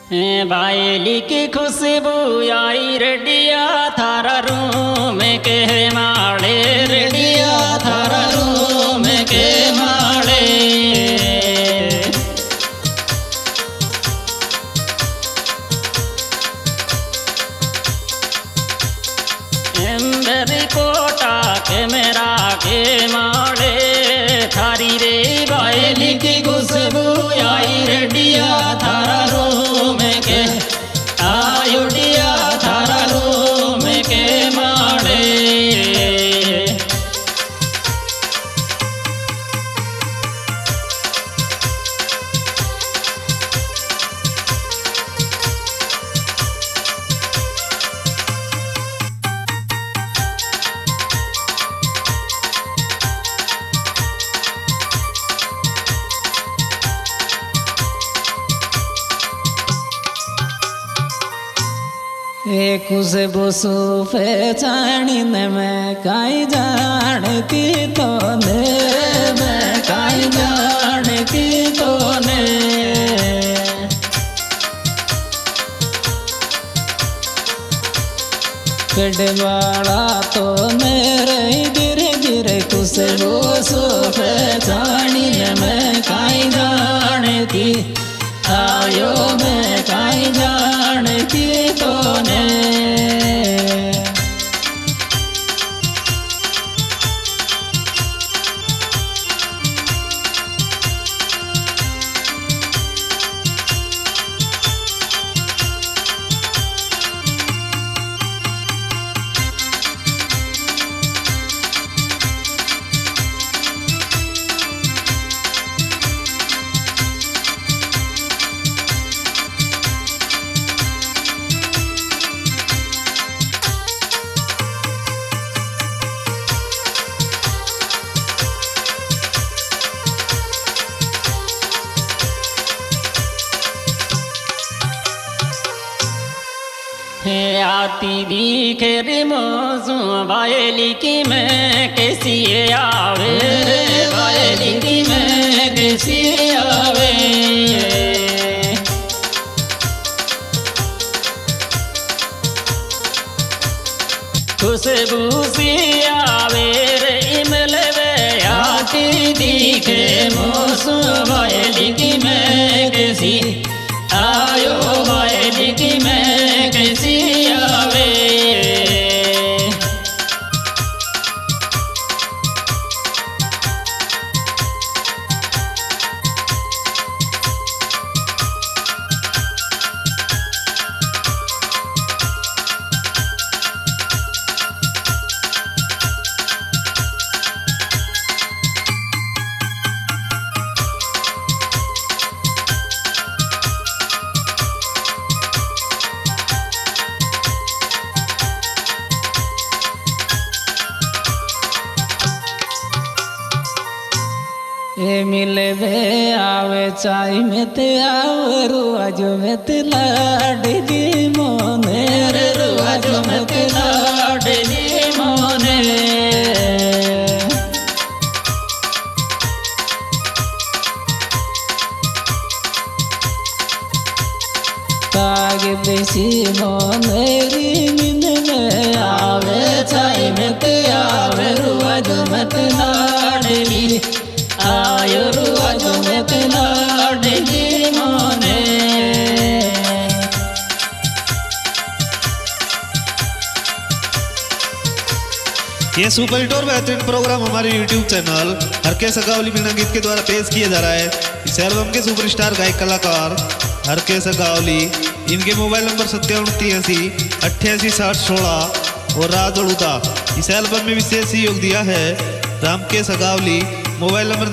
बायली की खुशबू आई रेडिया थारा रूम के माड़े, रेडिया थारा रूम के माड़े। एम्बेरी कोटा के मेरा के माड़े, थारी रे बायली की खुशबू आई रेडिया थारा रूम के, आयुडिया थारा रूम के माड़े। खुशबू पहचानी ने मैं काई जानती तो ने, मैं काई जानती तो ने। कड़वाड़ा तो मेरे गिरे गिरे खुशबू पहचानी ने मैं काई जानती, आयो मैं काई जानती तो ने। आती दिखे रे मौसू बायली की मैं कैसी आवे, बायली की मैं कैसी आवे। खुशबू सी आवे रे इमलवे, आती दिखे मौसू बायली की मैं कैसी, आयो बायली की मैं कैसी आवे। मिले वे आवे चाय में ते आवे रुआजो में ते लाडली मोने, रे रुआजो में ते लाडली मोने। ताग बेसी मोने री मिने में आवे चाय में ते आवे रुआजो में ते लाडली, आयो रुआजो में ते लाडली मोने। ये सुपर हिट और बेहतरीन प्रोग्राम हमारे YouTube चैनल हर के सगावली बिना गीत के द्वारा पेश किया जा रहा है। इस एल्बम के सुपरस्टार गायक कलाकार हर के सगावली, इनके मोबाइल नंबर 5783 और राज अड़ूता। इस एल्बम में विशेष सहयोग दिया है राम के Sagawali, mobile number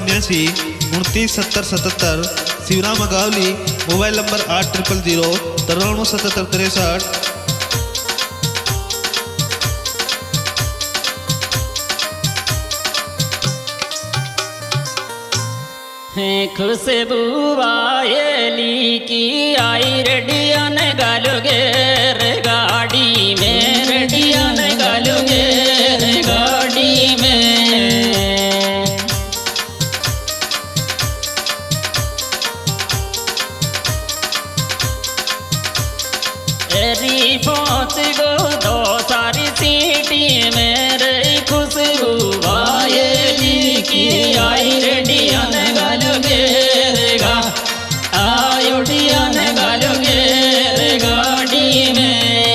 9079297077। Shivram Agawali, mobile number 8000 Khushboo Bayli की आई रेडिया ने गालोगे रे गाड़ी में, रेडिया ने गालोगे रे गाड़ी में। मेरी पहुँच गो दो सारी सीटी मेरे खुशबू वायली की आई रेडिया ने गालोगे रे गा आयो डिया ने गालोगे रे गाड़ी में।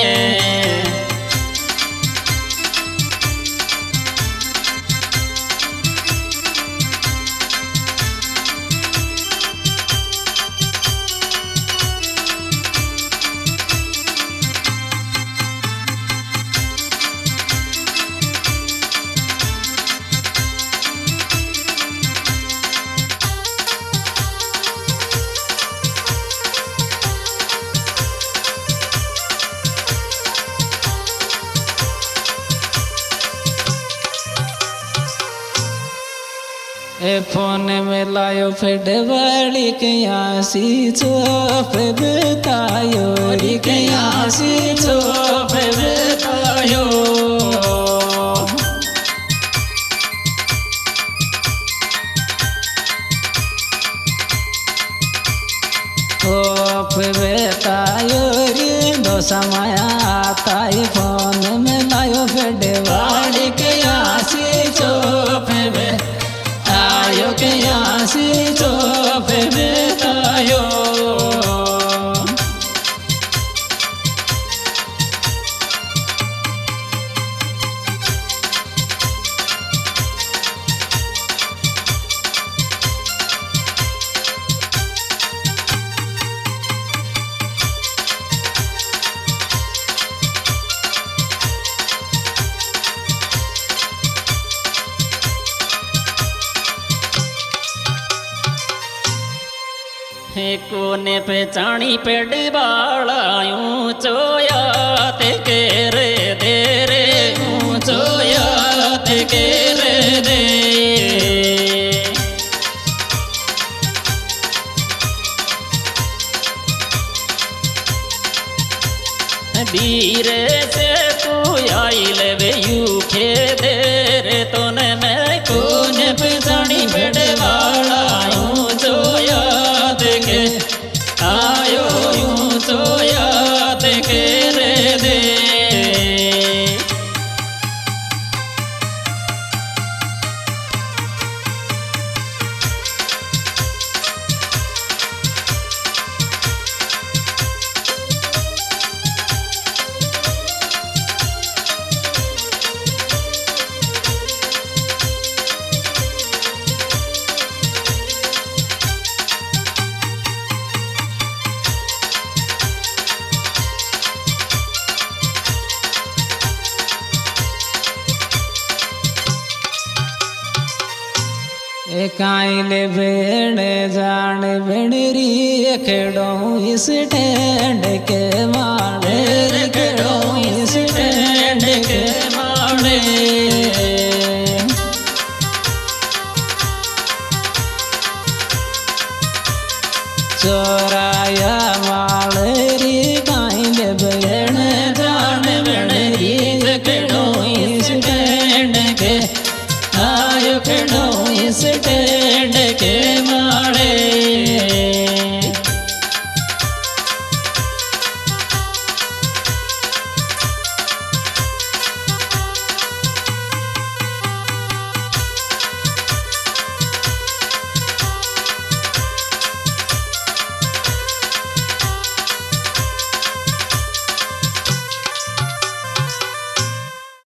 ए फोन में लायो फेड वाली कयासी चोप बतायो री कयासी चोप बतायो। चोप बतायो रे दो समाया ताई फोन में लायो फेड वाली कयासी चोप आयो के आसी चोप बतायो। कोने पे चाणी पेड़ बाड़ायूं चोयात के रे दे रे चोयात के रे दे। धीरे से तू आई ले वे यू खे दे रे तोने मैं कोने पे चाणी पेड़ बाड़ायूं चोयात के आयो यूं चोयात के रे दे। काइले बेण जान बेणरी खेड़ो इस टेंड के मारे खेड़ो इस टेंड के मारे। चोराया मालरी काइले बेण जान बेणरी खेड़ो इस टेंड के आयो खेड़ो इस टेंड